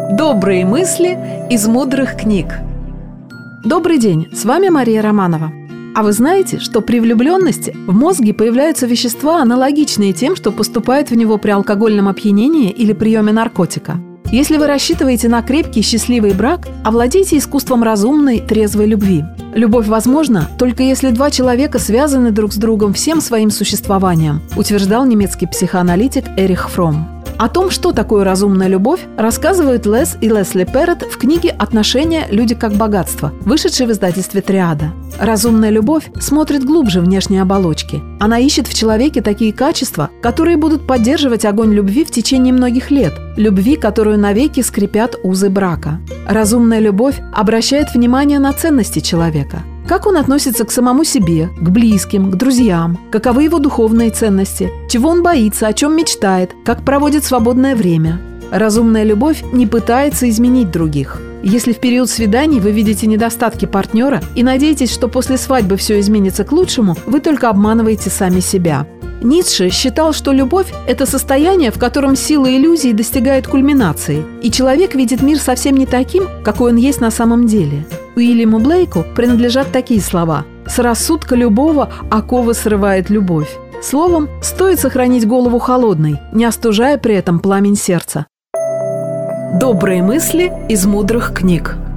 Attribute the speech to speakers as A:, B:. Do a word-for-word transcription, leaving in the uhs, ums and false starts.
A: Добрые мысли из мудрых книг. Добрый день, с вами Мария Романова. А вы знаете, что при влюбленности в мозге появляются вещества, аналогичные тем, что поступают в него при алкогольном опьянении или приеме наркотика? Если вы рассчитываете на крепкий счастливый брак, овладейте искусством разумной, трезвой любви. Любовь возможна только если два человека связаны друг с другом всем своим существованием, утверждал немецкий психоаналитик Эрих Фромм. О том, что такое разумная любовь, рассказывают Лес и Лесли Перрет в книге «Отношения. Люди как богатство», вышедшей в издательстве «Триада». Разумная любовь смотрит глубже внешней оболочки. Она ищет в человеке такие качества, которые будут поддерживать огонь любви в течение многих лет, любви, которую навеки скрепят узы брака. Разумная любовь обращает внимание на ценности человека. Как он относится к самому себе, к близким, к друзьям, каковы его духовные ценности, чего он боится, о чем мечтает, как проводит свободное время. Разумная любовь не пытается изменить других. Если в период свиданий вы видите недостатки партнера и надеетесь, что после свадьбы все изменится к лучшему, вы только обманываете сами себя. Ницше считал, что любовь – это состояние, в котором сила иллюзий достигает кульминации, и человек видит мир совсем не таким, какой он есть на самом деле. Уильяму Блейку принадлежат такие слова: «С рассудка любого оковы срывает любовь». Словом, стоит сохранить голову холодной, не остужая при этом пламень сердца. Добрые мысли из мудрых книг.